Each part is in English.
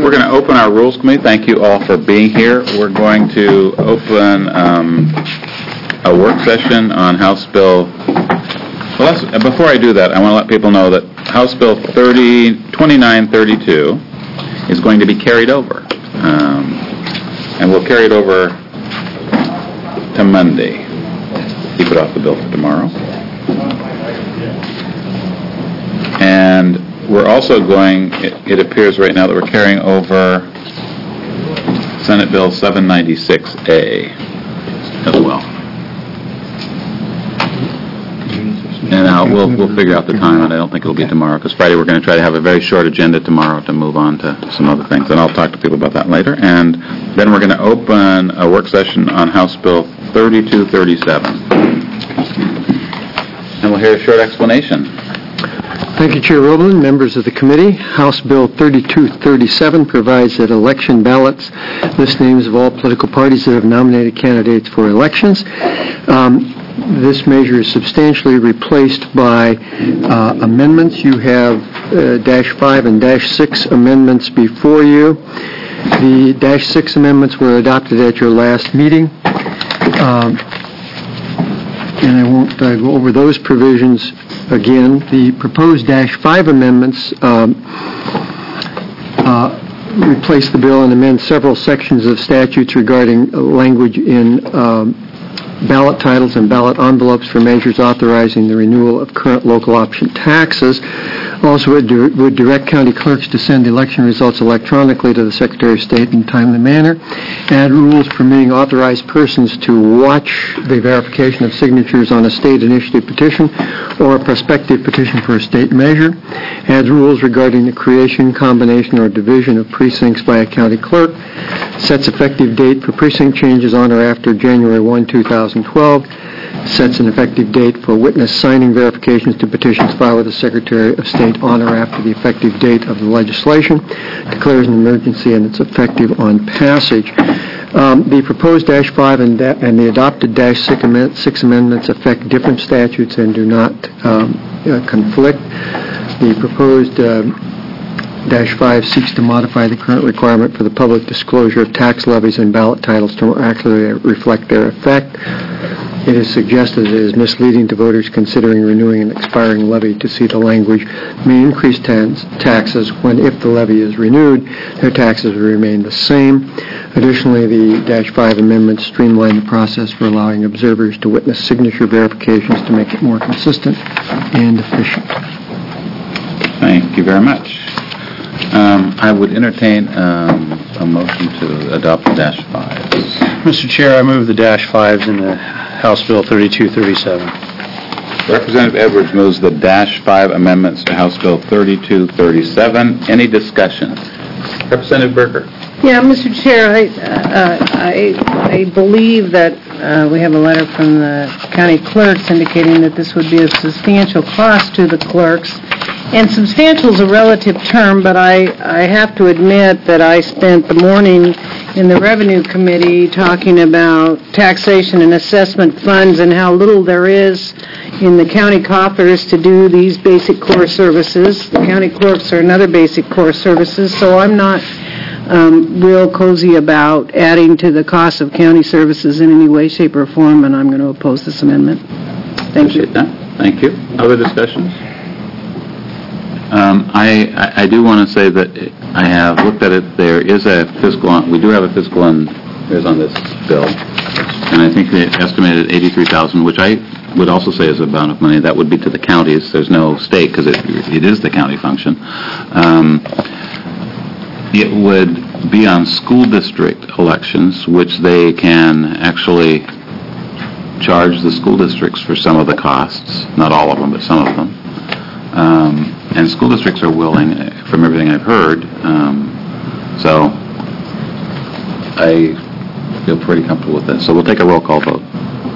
we're going to open our Rules Committee. Thank you all for being here. We're going to open a work session on House Bill. Well, before I do that, I want to let people know that House Bill 2932 is going to be carried over. And we'll carry it over to Monday. Keep it off the bill for tomorrow. And we're also going, it appears right now that we're carrying over Senate Bill 796A as well. And we'll figure out the time, and I don't think it'll be tomorrow, because Friday we're going to try to have a very short agenda tomorrow to move on to some other things, and I'll talk to people about that later. And then we're going to open a work session on House Bill 3237. And we'll hear a short explanation. Thank you, Chair Roblin, members of the committee. House Bill 3237 provides that election ballots list names of all political parties that have nominated candidates for elections. This measure is substantially replaced by amendments. You have -5 and -6 amendments before you. The -6 amendments were adopted at your last meeting. And I won't go over those provisions again. The proposed -5 amendments replace the bill and amend several sections of statutes regarding language in ballot titles and ballot envelopes for measures authorizing the renewal of current local option taxes. Also, it would direct county clerks to send election results electronically to the Secretary of State in a timely manner. Add rules permitting authorized persons to watch the verification of signatures on a state initiative petition or a prospective petition for a state measure. Add rules regarding the creation, combination, or division of precincts by a county clerk. Sets effective date for precinct changes on or after January 1, 2012. Sets an effective date for witness signing verifications to petitions filed with the Secretary of State on or after the effective date of the legislation. Declares an emergency, and it's effective on passage. The proposed -5 and the adopted -6 amendments affect different statutes and do not conflict. The proposed -5 seeks to modify the current requirement for the public disclosure of tax levies and ballot titles to more accurately reflect their effect. It is suggested it is misleading to voters considering renewing an expiring levy to see the language may increase taxes when, if the levy is renewed, their taxes will remain the same. Additionally, the -5 amendments streamline the process for allowing observers to witness signature verifications to make it more consistent and efficient. Thank you very much. I would entertain a motion to adopt the -5s. Mr. Chair, I move the -5s in the House Bill 3237. Representative Edwards moves the -5 amendments to House Bill 3237. Any discussion? Representative Berger. Yeah, Mr. Chair, I believe that we have a letter from the county clerks indicating that this would be a substantial cost to the clerks. And substantial is a relative term, but I have to admit that I spent the morning in the Revenue Committee talking about taxation and assessment funds and how little there is in the county coffers to do these basic core services. The county clerks are another basic core services, so I'm not real cozy about adding to the cost of county services in any way, shape, or form, and I'm going to oppose this amendment. Thank you. Thank you. Other discussions? I do want to say that I have looked at it. There is a fiscal, we do have a fiscal on this bill, and I think they estimated $83,000, which I would also say is a amount of money. That would be to the counties. There's no state because it is the county function. It would be on school district elections, which they can actually charge the school districts for some of the costs, not all of them, but some of them. And school districts are willing, from everything I've heard, so I feel pretty comfortable with this. So we'll take a roll call vote.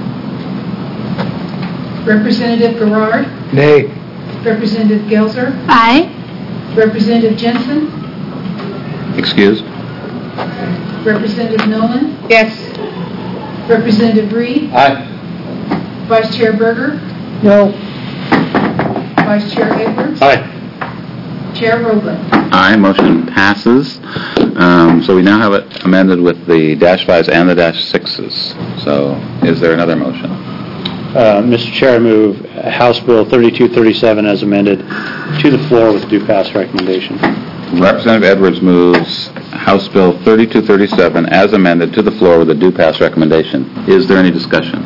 Representative Garrard? Nay. Representative Gelser? Aye. Representative Jensen? Excused? Representative Nolan? Yes. Representative Reed? Aye. Vice Chair Berger? No. Vice Chair Edwards? Aye. Chair Roblin? Aye, motion passes. So we now have it amended with the dash 5s and the dash 6s. So is there another motion? Mr. Chair, I move House Bill 3237 as amended to the floor with due pass recommendation. Representative Edwards moves House Bill 3237 as amended to the floor with a due pass recommendation. Is there any discussion?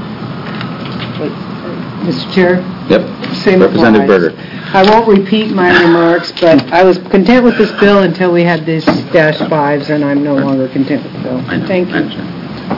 Mr. Chair? Yep. Same Representative applies. Berger. I won't repeat my remarks, but I was content with this bill until we had these dash 5s, and I'm no longer content with the bill. I know. Thank I you. understand.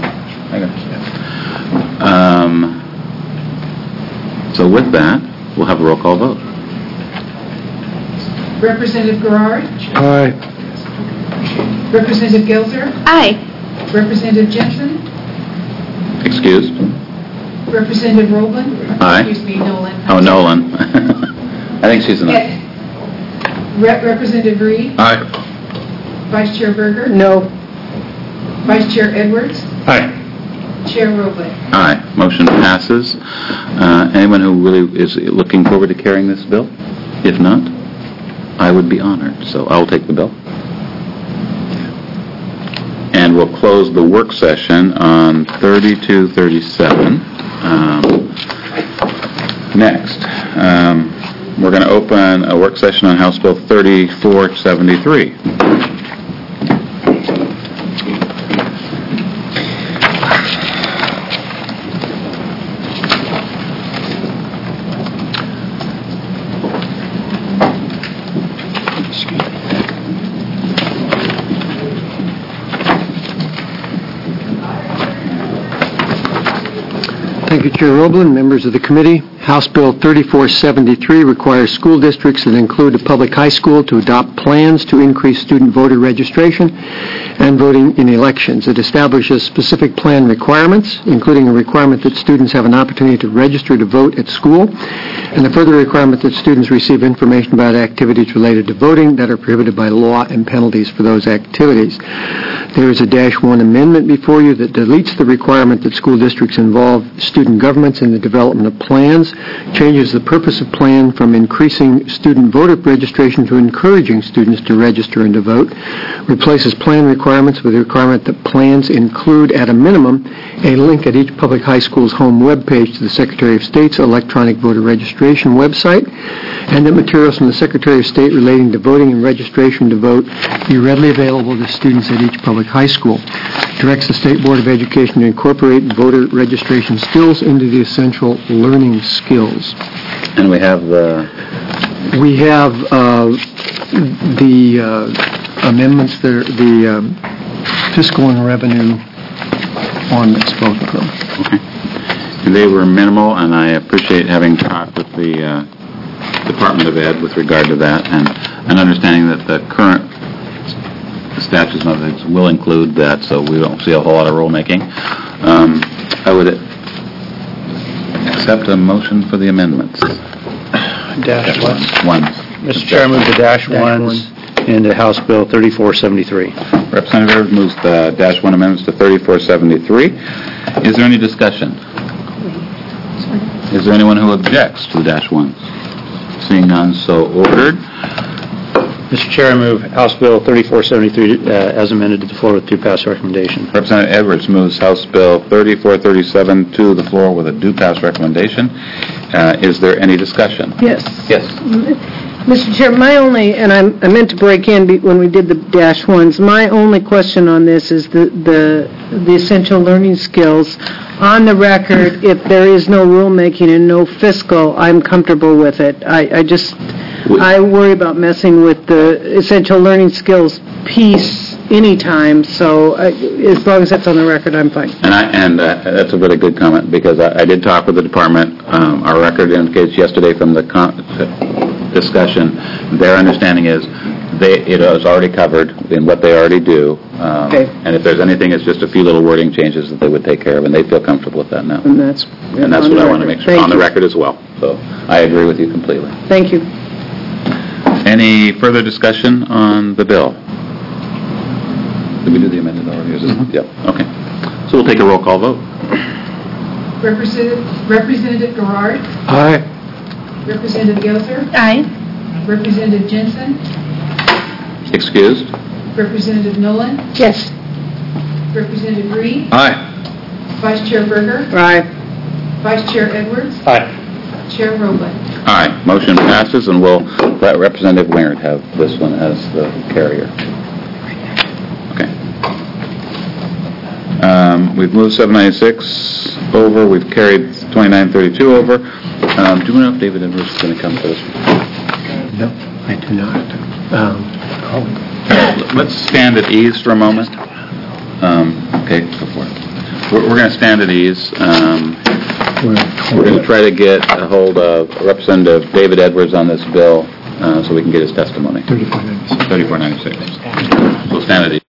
So with that, we'll have a roll call vote. Representative Garrard, Aye. Representative Gelser, Aye. Representative Jensen, Excused? Representative Roblin. Aye. Excuse me, Nolan. Oh, Nolan. I think she's enough. Representative Reed, Aye. Vice Chair Berger, No. Vice Chair Edwards, Aye. Chair Roblin. Aye. Motion passes. Anyone who really is looking forward to carrying this bill? If not, I would be honored. So I will take the bill. And we'll close the work session on 3237. Next, we're going to open a work session on House Bill 3473. Thank you, Chair Roblin, members of the committee. House Bill 3473 requires school districts that include a public high school to adopt plans to increase student voter registration and voting in elections. It establishes specific plan requirements, including a requirement that students have an opportunity to register to vote at school, and a further requirement that students receive information about activities related to voting that are prohibited by law and penalties for those activities. There is a -1 amendment before you that deletes the requirement that school districts involve student governments in the development of plans, changes the purpose of plan from increasing student voter registration to encouraging students to register and to vote, replaces plan requirements with the requirement that plans include, at a minimum, a link at each public high school's home webpage to the Secretary of State's electronic voter registration website, and that materials from the Secretary of State relating to voting and registration to vote be readily available to students at each public high school. Directs the State Board of Education to incorporate voter registration skills into the essential learning skills. And we have the... We have the amendments, the fiscal and revenue ordinance, both of them. Okay. And they were minimal, and I appreciate having talked with the Department of Ed with regard to that, and understanding that the current statutes and other things will include that, so we don't see a whole lot of rulemaking. I would accept a motion for the amendments. Dash ones. Ones. Mr. Chair, I move the dash ones into House Bill 3473. Representative Edwards moves the -1 amendments to 3473. Is there any discussion? Is there anyone who objects to the -1s? Seeing none, so ordered. Mr. Chair, I move House Bill 3473 as amended to the floor with due pass recommendation. Representative Edwards moves House Bill 3437 to the floor with a due pass recommendation. Is there any discussion? Yes. Yes. Mr. Chair, my only, and I meant to break in when we did the -1s, my only question on this is the essential learning skills. On the record, if there is no rulemaking and no fiscal, I'm comfortable with it. I worry about messing with the essential learning skills piece anytime, so as long as that's on the record, I'm fine. And that's a really good comment, because I did talk with the department. Our record indicates yesterday from the discussion, their understanding is it is already covered in what they already do. Okay. And if there's anything, it's just a few little wording changes that they would take care of, and they feel comfortable with that now. And that's what I want to make sure, Thank on the you. record as well. So I agree with you completely. Thank you. Any further discussion on the bill? Did we do the amended already? Yep, okay. So we'll take a roll call vote. Representative Garrard, Aye. Representative Gelser, Aye. Representative Jensen, Excused? Representative Nolan? Yes. Representative Green? Aye. Vice Chair Berger? Aye. Vice Chair Edwards? Aye. Chair Robley? Aye. Motion passes, and we'll let Representative Wingert have this one as the carrier. Okay. We've moved 796 over. We've carried 2932 over. Do we know if David Edwards is going to come to this one? No, I do not. Let's stand at ease for a moment. Okay, go for it. We're going to stand at ease. We're going to try to get a hold of Representative David Edwards on this bill so we can get his testimony. 3496. We'll stand at ease.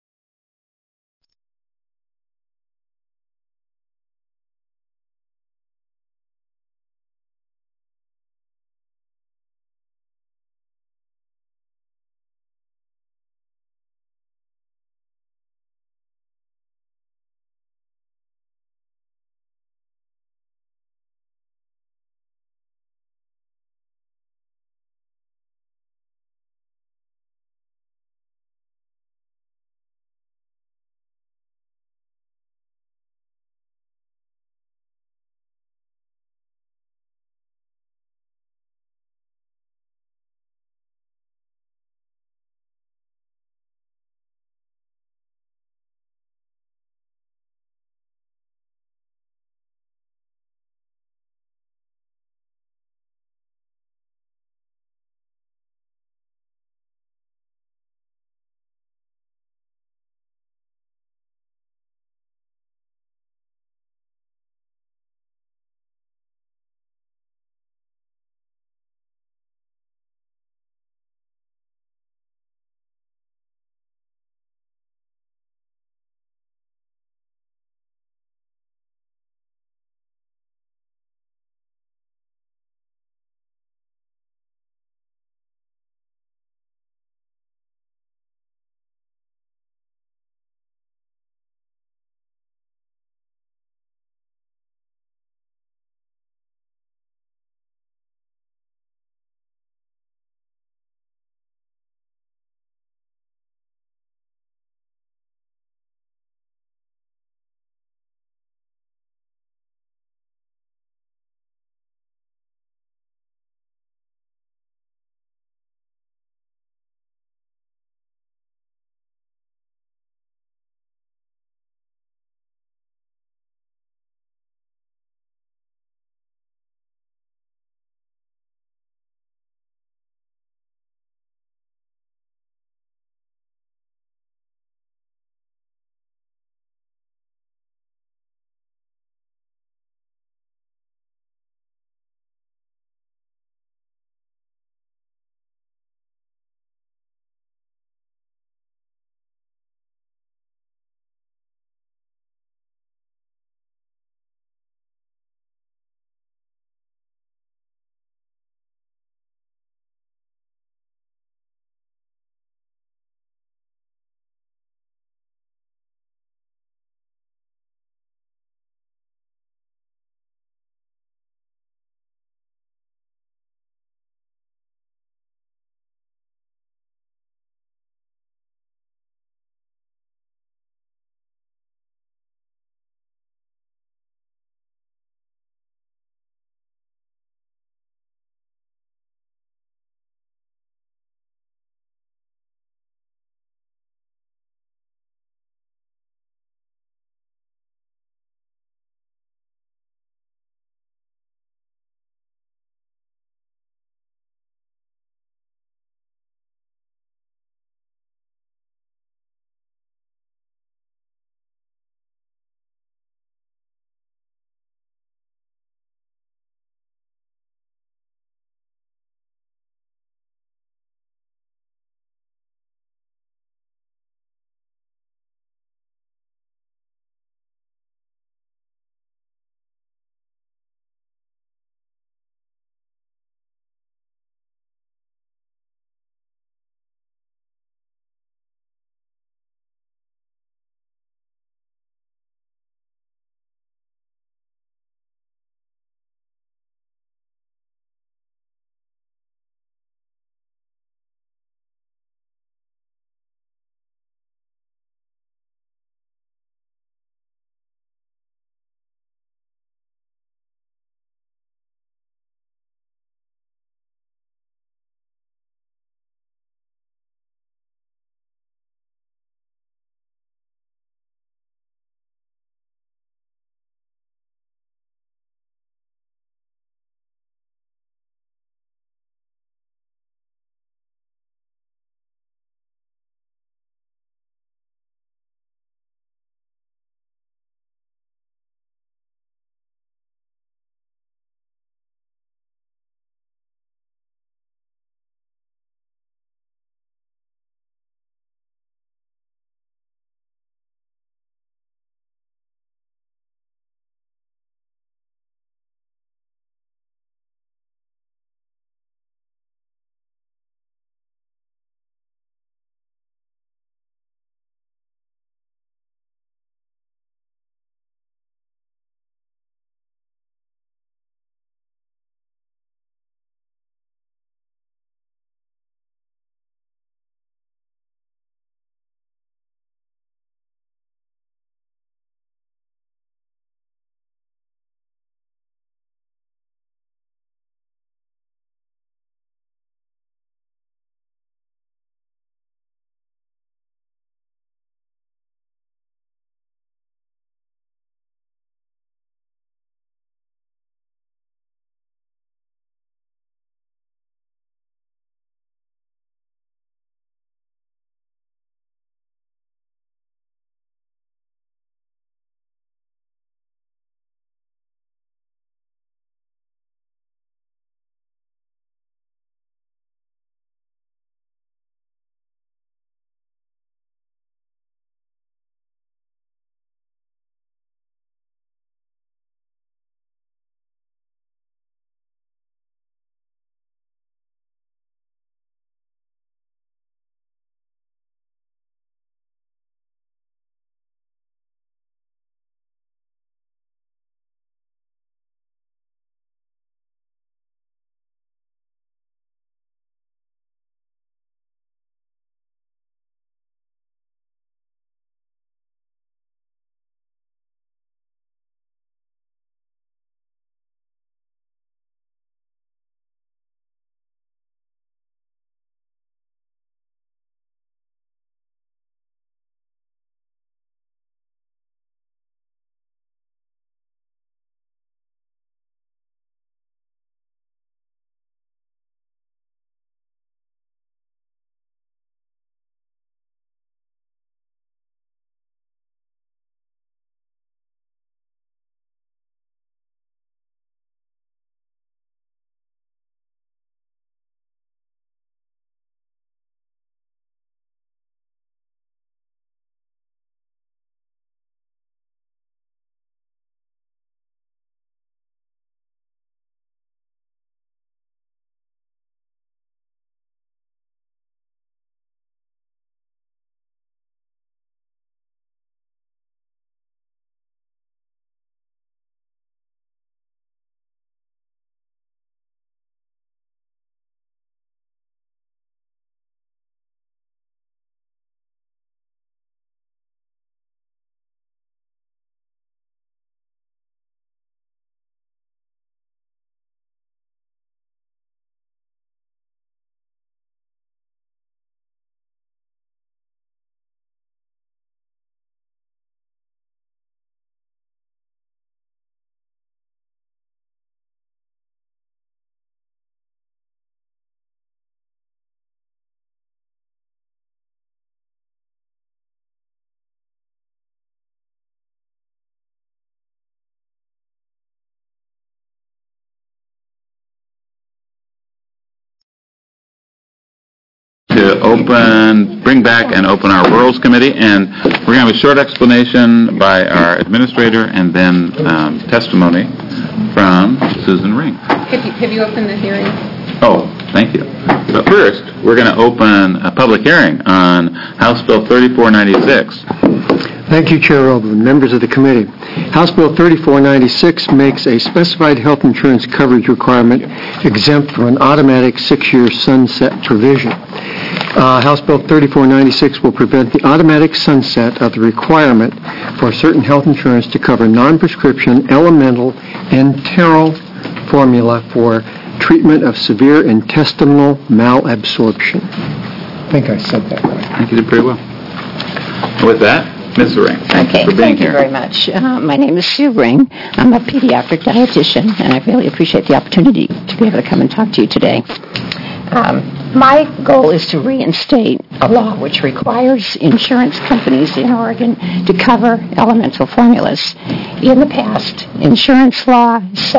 to bring back and open our Rules Committee, and we're going to have a short explanation by our administrator and then testimony from Susan Ring. Have you opened the hearing? Oh, thank you. But first, we're going to open a public hearing on House Bill 3496. Thank you, Chair Oberlin, members of the committee. House Bill 3496 makes a specified health insurance coverage requirement exempt from an automatic 6-year sunset provision. House Bill 3496 will prevent the automatic sunset of the requirement for certain health insurance to cover non-prescription, elemental, and enteral formula for treatment of severe intestinal malabsorption. I think I said that right. I think you did pretty well. With that, Ms. Ring. Okay, thank you very much. My name is Sue Ring. I'm a pediatric dietitian, and I really appreciate the opportunity to be able to come and talk to you today. My goal is to reinstate a law which requires insurance companies in Oregon to cover elemental formulas. In the past, Insurance Law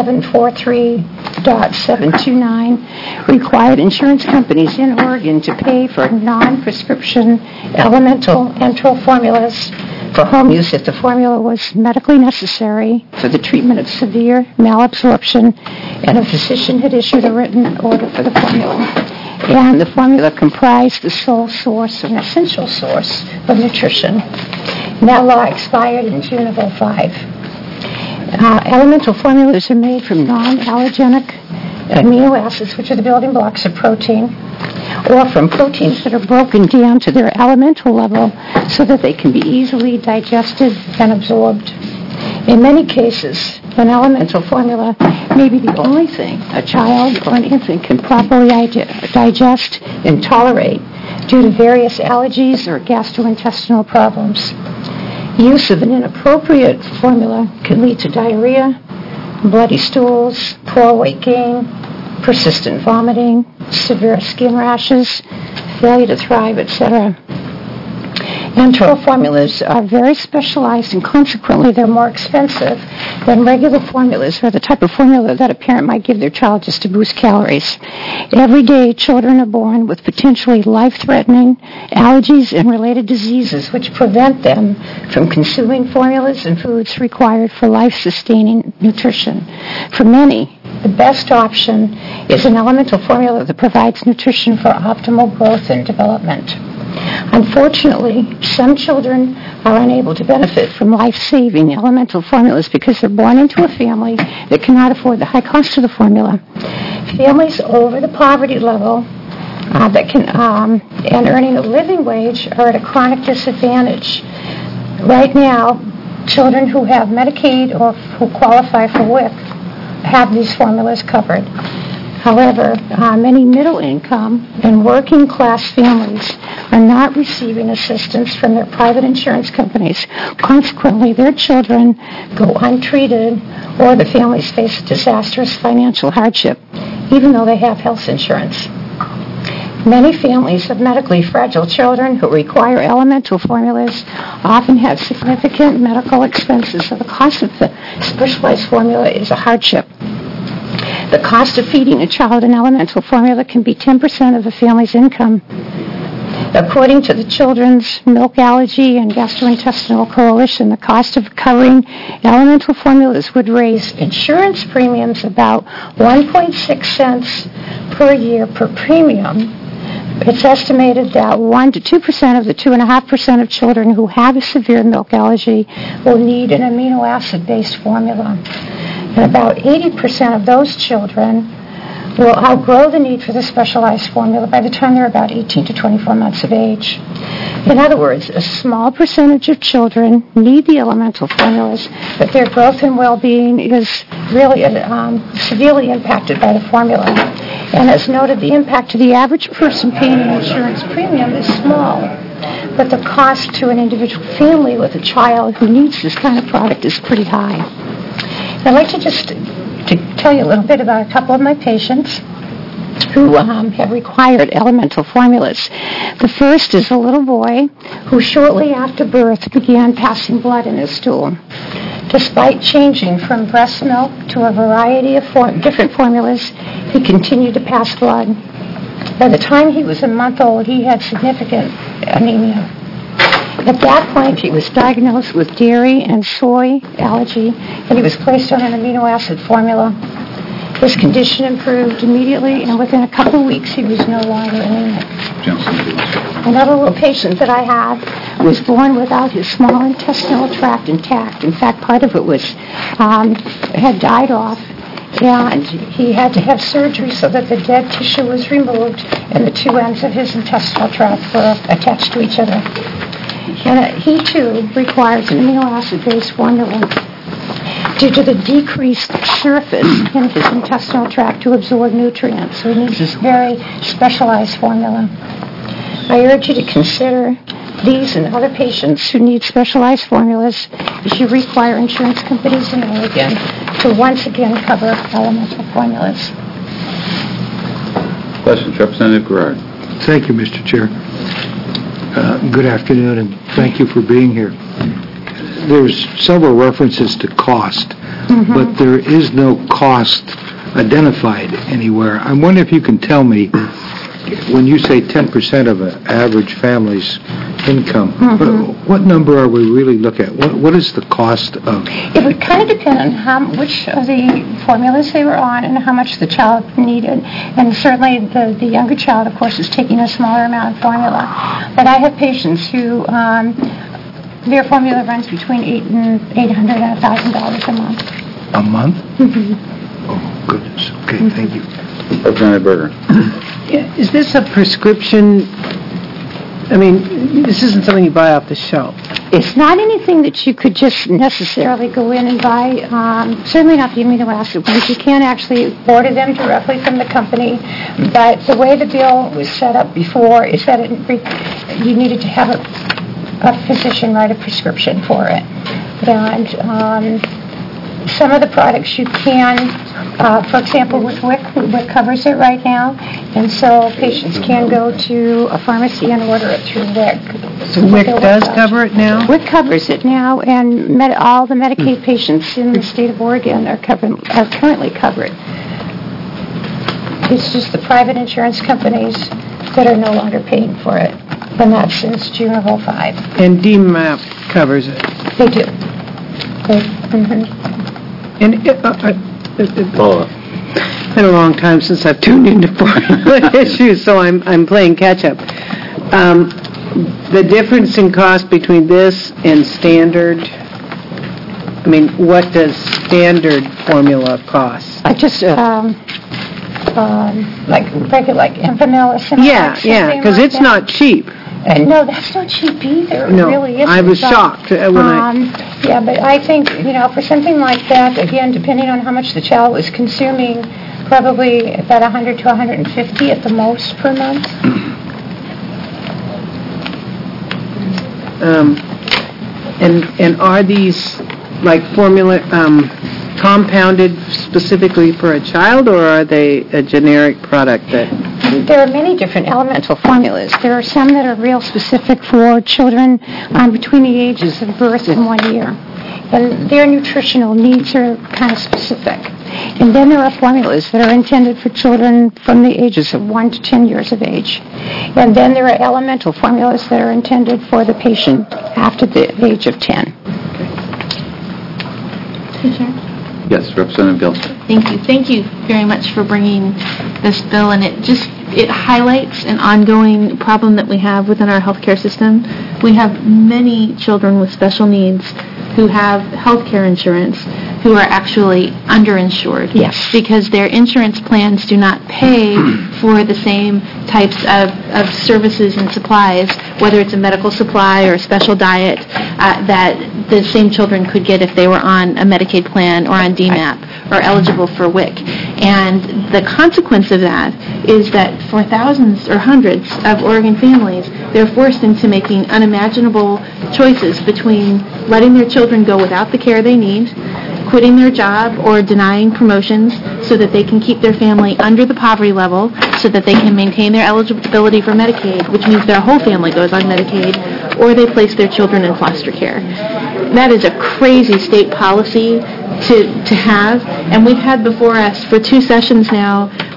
743.729 required insurance companies in Oregon to pay for non-prescription elemental enteral formulas for home use if the formula was medically necessary for the treatment of severe malabsorption and a physician had issued a written order for the formula. And the formula comprised the sole source and essential source of nutrition. And that law expired in June of 2005. Elemental formulas are made from non-allergenic amino acids, which are the building blocks of protein, or from proteins that are broken down to their elemental level so that they can be easily digested and absorbed. In many cases, an elemental formula may be the only thing a child or an infant can properly digest and tolerate due to various allergies or gastrointestinal problems. Use of an inappropriate formula can lead to diarrhea, bloody stools, poor weight gain, persistent vomiting, severe skin rashes, failure to thrive, etc. Enteral formulas are very specialized and consequently they're more expensive than regular formulas or the type of formula that a parent might give their child just to boost calories. Every day, children are born with potentially life-threatening allergies and related diseases which prevent them from consuming formulas and foods required for life-sustaining nutrition. For many, the best option is an elemental formula that provides nutrition for optimal growth and development. Unfortunately, some children are unable to benefit from life-saving elemental formulas because they're born into a family that cannot afford the high cost of the formula. Families over the poverty level and earning a living wage are at a chronic disadvantage. Right now, children who have Medicaid or who qualify for WIC have these formulas covered. However, many middle-income and working-class families are not receiving assistance from their private insurance companies. Consequently, their children go untreated or the families face disastrous financial hardship, even though they have health insurance. Many families of medically fragile children who require elemental formulas often have significant medical expenses, so the cost of the specialized formula is a hardship. The cost of feeding a child an elemental formula can be 10% of the family's income. According to the Children's Milk Allergy and Gastrointestinal Coalition, the cost of covering elemental formulas would raise insurance premiums about 1.6 cents per year per premium. It's estimated that 1 to 2% of the 2.5% of children who have a severe milk allergy will need an amino acid-based formula. And about 80% of those children will outgrow the need for the specialized formula by the time they're about 18 to 24 months of age. In other words, a small percentage of children need the elemental formulas, but their growth and well-being is really severely impacted by the formula. And as noted, the impact to the average person paying an insurance premium is small, but the cost to an individual family with a child who needs this kind of product is pretty high. I'd like to tell you a little bit about a couple of my patients who have required elemental formulas. The first is a little boy who shortly after birth began passing blood in his stool. Despite changing from breast milk to a variety of different formulas, he continued to pass blood. By the time he was a month old, he had significant anemia. At that point, he was diagnosed with dairy and soy allergy, and he was placed on an amino acid formula. His condition improved immediately, and within a couple of weeks, he was no longer anemic. Another little patient that I had was born without his small intestinal tract intact. In fact, part of it was had died off, and he had to have surgery so that the dead tissue was removed, and the two ends of his intestinal tract were attached to each other. And he, too, requires an amino acid-based formula due to the decreased surface in his intestinal tract to absorb nutrients. So he needs this very specialized formula. I urge you to consider these and other patients who need specialized formulas as you require insurance companies in Oregon to once again cover elemental formulas. Questions, Representative Garrard? Thank you, Mr. Chair. Good afternoon, and thank you for being here. There's several references to cost, but there is no cost identified anywhere. I wonder if you can tell me, when you say 10% of an average family's income, what number are we really looking at? What is the cost of? It would kind of depend on which of the formulas they were on and how much the child needed. And certainly the younger child, of course, is taking a smaller amount of formula. But I have patients who their formula runs between $800 and $1,000 a month. A month? Oh, goodness. Okay, thank you. Representative Berger? Is this a prescription? I mean, this isn't something you buy off the shelf. It's not anything that you could just necessarily go in and buy, certainly not the amino acid ones. You can actually order them directly from the company, but the way the bill was set up before is that you needed to have a physician write a prescription for it. And some of the products you can, for example, with WIC covers it right now, and so patients can go to a pharmacy and order it through WIC. So WIC does cover it now? WIC covers it now, and all the Medicaid patients in the state of Oregon are currently covered. It's just the private insurance companies that are no longer paying for it, and that's since June of 2005. And DMAP covers it? They do. And it's been a long time since I've tuned into formula issues, so I'm playing catch-up. The difference in cost between this and standard, I mean, what does standard formula cost? I just, like Enfamil or something. Yeah, because it's not cheap. No, that's not cheap either. No, it really isn't. I was shocked when Yeah, but I think, for something like that, again, depending on how much the child was consuming, probably about 100 to 150 at the most per month. And are these like formula compounded specifically for a child, or are they a generic product that? There are many different elemental formulas. There are some that are real specific for children between the ages of birth and 1 year. And their nutritional needs are kind of specific. And then there are formulas that are intended for children from the ages of 1 to 10 years of age. And then there are elemental formulas that are intended for the patient after the age of 10. Yes, Representative Gilson. Thank you very much for bringing this bill, and it highlights an ongoing problem that we have within our healthcare system. We have many children with special needs who have healthcare insurance who are actually underinsured. Yes. Because their insurance plans do not pay for the same types of services and supplies, whether it's a medical supply or a special diet, that the same children could get if they were on a Medicaid plan or on DMAP or eligible for WIC. And the consequence of that is that for thousands or hundreds of Oregon families, they're forced into making unimaginable choices between letting their children go without the care they need, quitting their job, or denying promotions so that they can keep their family under the poverty level so that they can maintain their eligibility for Medicaid, which means their whole family goes on Medicaid, or they place their children in foster care. That is a crazy state policy to have, and we've had before us for 2 sessions now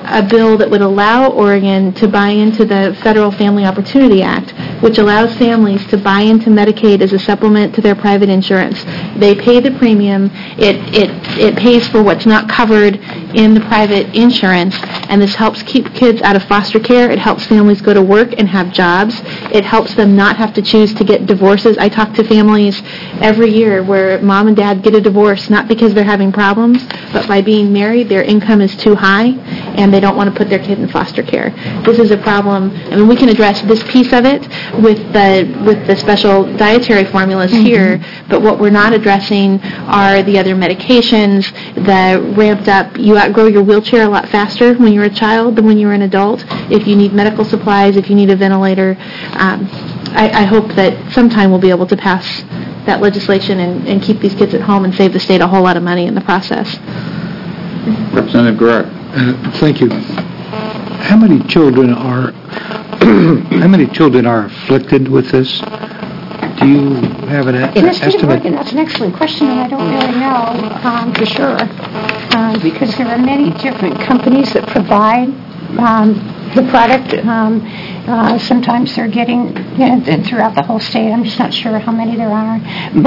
a bill that would allow Oregon to buy into the Federal Family Opportunity Act, which allows families to buy into Medicaid as a supplement to their private insurance. They pay the premium. It pays for what's not covered in the private insurance, and this helps keep kids out of foster care. It helps families go to work and have jobs. It helps them not have to choose to get divorces. I talk to families every year where mom and dad get a divorce, not because they're having problems, but by being married, their income is too high, and they don't want to put their kid in foster care. This is a problem. I mean, we can address this piece of it with the special dietary formulas here, but what we're not addressing are the other medications, the ramped up, you outgrow your wheelchair a lot faster when you're a child than when you're an adult. If you need medical supplies, if you need a ventilator, I hope that sometime we'll be able to pass that legislation and keep these kids at home and save the state a whole lot of money in the process. Representative Guerrero. Thank you. How many children are afflicted with this? Do you have an In the state of estimate? Oregon, that's an excellent question, and I don't really know for sure, because there are many different companies that provide the product. Sometimes they're getting throughout the whole state. I'm just not sure how many there are.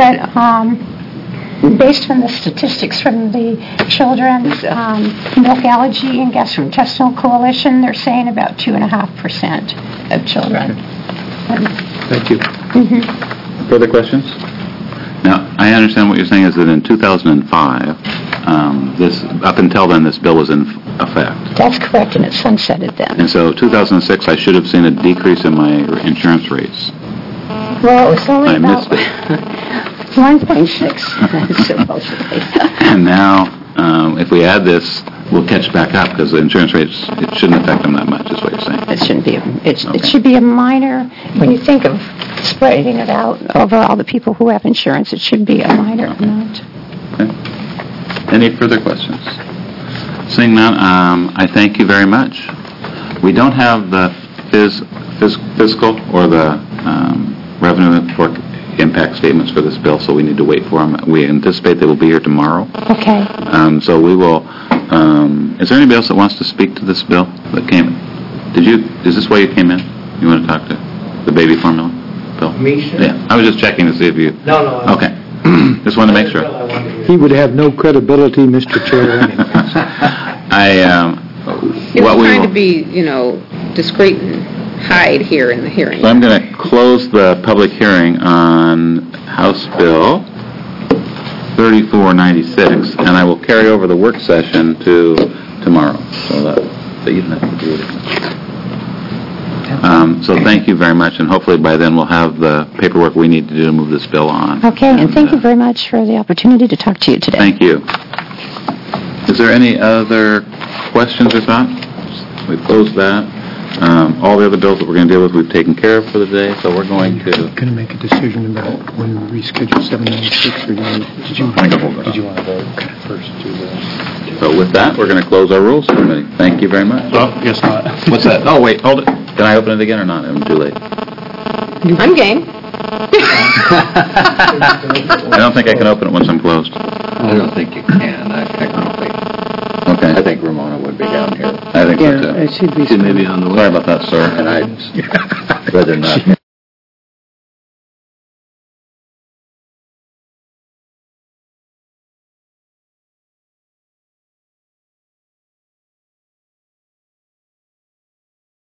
But based on the statistics from the Children's Milk Allergy and Gastrointestinal Coalition, they're saying about 2.5% of children. Thank you. Further questions? Now, I understand what you're saying is that in 2005, up until then, this bill was in effect. That's correct, and it sunsetted then. And so 2006, I should have seen a decrease in my insurance rates. Well, it was only I about missed it. 1.6, supposedly. And now, if we add this, we'll catch back up because the insurance rates, it shouldn't affect them that much, is what you're saying. It shouldn't be. It should be a minor. When you think of spreading it out over all the people who have insurance, it should be a minor amount. Okay. Any further questions? Seeing none, I thank you very much. We don't have the fiscal or the revenue for impact statements for this bill, so we need to wait for them. We anticipate they will be here tomorrow. Okay. So we will. Is there anybody else that wants to speak to this bill that came? Is this why you came in? You want to talk to the baby formula bill? Me, sure. Yeah. I was just checking to see if you. No. Okay. Just wanted to make sure. He would have no credibility, Mr. Chair, anyways. He was trying to be, discreet and hide here in the hearing. So I'm going to close the public hearing on House Bill 3496, and I will carry over the work session to tomorrow. So that you don't have to do it. So thank you very much, and hopefully by then we'll have the paperwork we need to do to move this bill on. Okay, and thank you very much for the opportunity to talk to you today. Thank you. Is there any other questions or thoughts? We've closed that. All the other bills that we're going to deal with, we've taken care of for the day, so we're going to... Going to make a decision about when we reschedule 796, or did you want to vote first to the... So with that, we're going to close our Rules Committee. Thank you very much. Oh, guess not. What's that? Oh, wait, hold it. Can I open it again or not? I'm too late. I'm game. I don't think I can open it once I'm closed. I don't think you can, technically. Okay. I think Ramona would be down here. I think so too. It should be... Maybe on the way. Sorry about that, sir. And I'd rather not.